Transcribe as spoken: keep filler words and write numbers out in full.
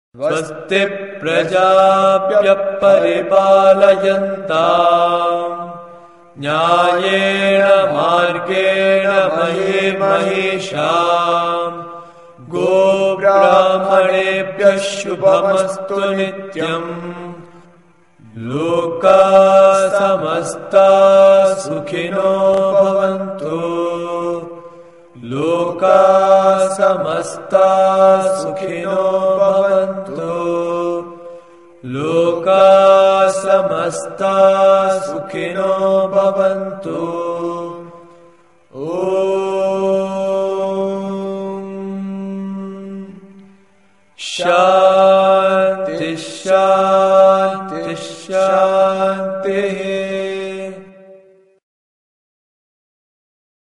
स्वस्ति प्रजाभ्यः परिपालयन्ताम् न्यायेण मार्गेण मही महिषाम् गोब्राह्मणेभ्यः शुभमस्तु नित्यम् लोकाः समस्ताः सुखिनो भवन्तु लोकाः समस्ताः सुखिनो भवन्तु लोकाः समस्ताः सुखिनो भवन्तु ॐ शान्ति शान्ति